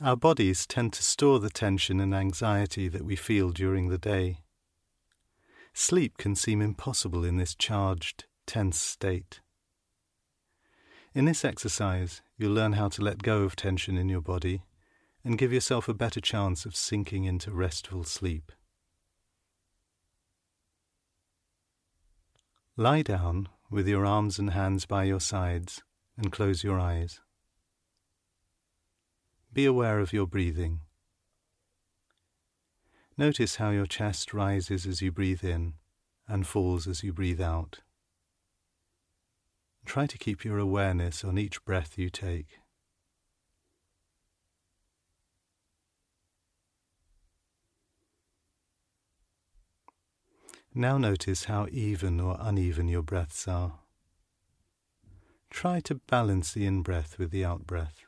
Our bodies tend to store the tension and anxiety that we feel during the day. Sleep can seem impossible in this charged, tense state. In this exercise, you'll learn how to let go of tension in your body and give yourself a better chance of sinking into restful sleep. Lie down with your arms and hands by your sides and close your eyes. Be aware of your breathing. Notice how your chest rises as you breathe in and falls as you breathe out. Try to keep your awareness on each breath you take. Now notice how even or uneven your breaths are. Try to balance the in-breath with the out-breath.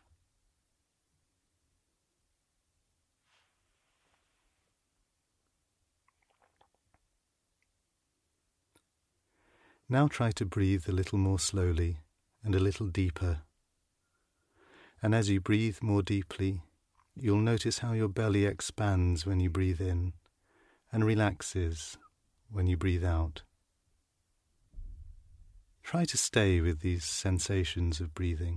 Now try to breathe a little more slowly and a little deeper. And as you breathe more deeply, you'll notice how your belly expands when you breathe in and relaxes when you breathe out. Try to stay with these sensations of breathing.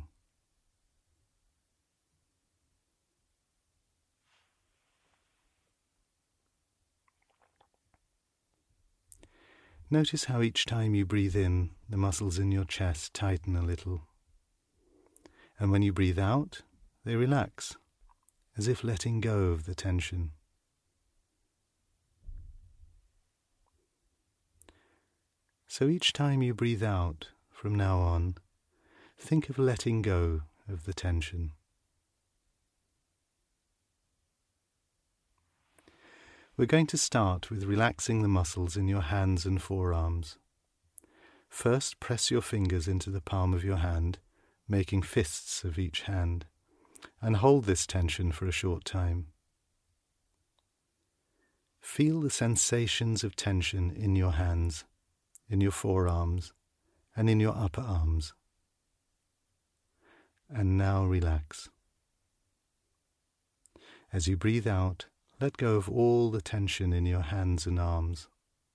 Notice how each time you breathe in, the muscles in your chest tighten a little. And when you breathe out, they relax, as if letting go of the tension. So each time you breathe out, from now on, think of letting go of the tension. We're going to start with relaxing the muscles in your hands and forearms. First, press your fingers into the palm of your hand, making fists of each hand, and hold this tension for a short time. Feel the sensations of tension in your hands, in your forearms, and in your upper arms. And now relax. As you breathe out, let go of all the tension in your hands and arms.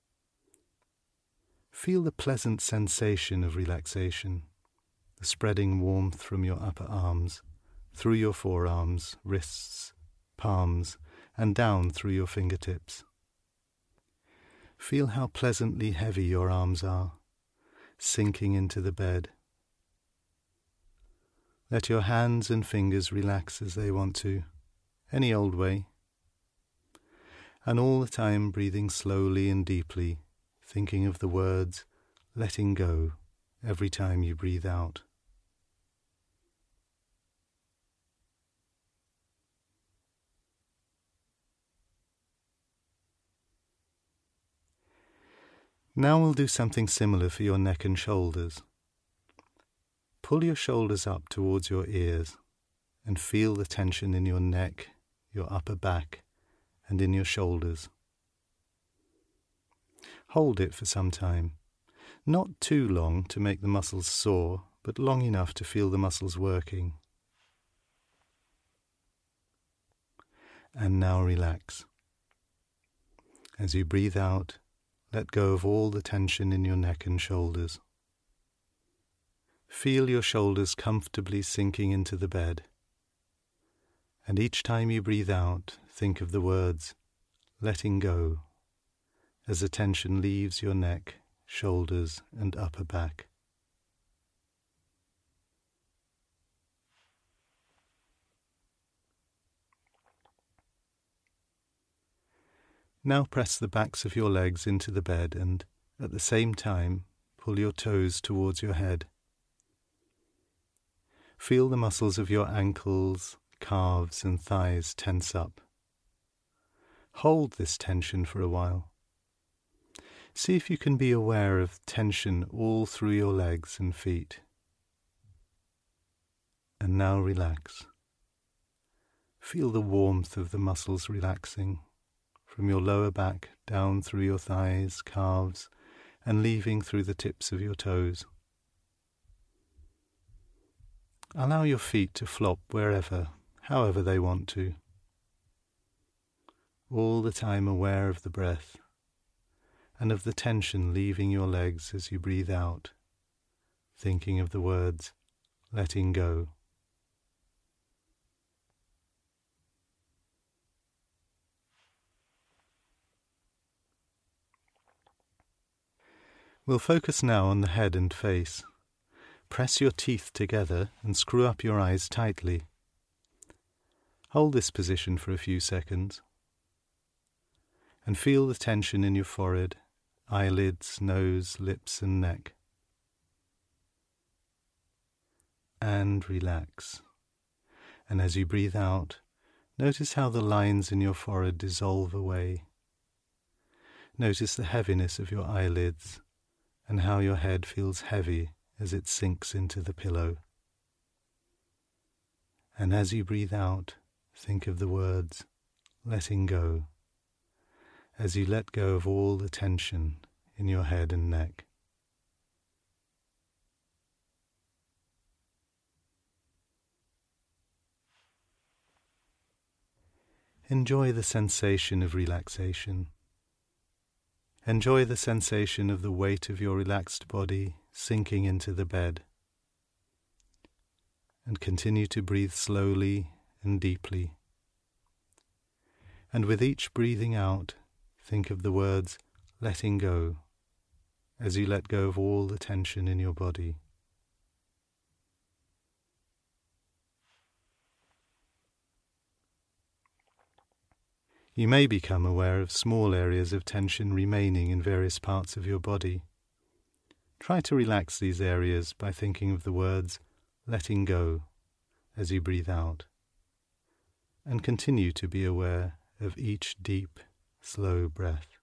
Feel the pleasant sensation of relaxation, the spreading warmth from your upper arms, through your forearms, wrists, palms, and down through your fingertips. Feel how pleasantly heavy your arms are, sinking into the bed. Let your hands and fingers relax as they want to, any old way. And all the time breathing slowly and deeply, thinking of the words, letting go, every time you breathe out. Now we'll do something similar for your neck and shoulders. Pull your shoulders up towards your ears and feel the tension in your neck, your upper back, and in your shoulders. Hold it for some time, not too long to make the muscles sore, but long enough to feel the muscles working. And now relax. As you breathe out, let go of all the tension in your neck and shoulders. Feel your shoulders comfortably sinking into the bed. And each time you breathe out, think of the words, letting go, as the tension leaves your neck, shoulders, and upper back. Now press the backs of your legs into the bed and, at the same time, pull your toes towards your head. Feel the muscles of your ankles, calves and thighs tense up. Hold this tension for a while. See if you can be aware of tension all through your legs and feet. And now relax. Feel the warmth of the muscles relaxing from your lower back down through your thighs, calves, and leaving through the tips of your toes. Allow your feet to flop wherever, however they want to. All the time aware of the breath and of the tension leaving your legs as you breathe out, thinking of the words, letting go. We'll focus now on the head and face. Press your teeth together and screw up your eyes tightly. Hold this position for a few seconds and feel the tension in your forehead, eyelids, nose, lips and neck. And relax. And as you breathe out, notice how the lines in your forehead dissolve away. Notice the heaviness of your eyelids and how your head feels heavy as it sinks into the pillow. And as you breathe out, think of the words, letting go, as you let go of all the tension in your head and neck. Enjoy the sensation of relaxation. Enjoy the sensation of the weight of your relaxed body sinking into the bed. And continue to breathe slowly and deeply. And with each breathing out, think of the words, letting go, as you let go of all the tension in your body. You may become aware of small areas of tension remaining in various parts of your body. Try to relax these areas by thinking of the words, letting go, as you breathe out, and continue to be aware of each deep, slow breath.